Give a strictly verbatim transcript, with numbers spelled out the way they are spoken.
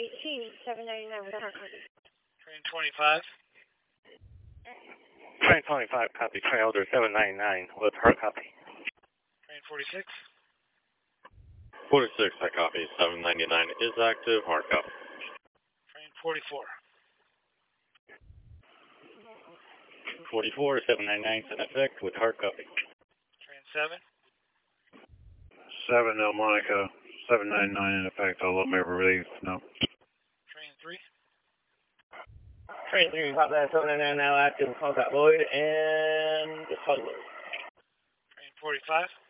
eighteen, seven ninety-nine with hard copy. Train twenty-five. Train twenty-five, copy. Train order seven ninety-nine with hard copy. Train forty-six. forty-six, I copy. seven ninety-nine is active, hard copy. Train forty-four. forty-four, seven ninety-nine is in effect with hard copy. Train seven. seven, El Monaco. seven ninety-nine in effect. I'll let me relieve. No. Train three. Train three, pop that seven ninety-nine now active, contact Lloyd, and just hold it. Train forty-five.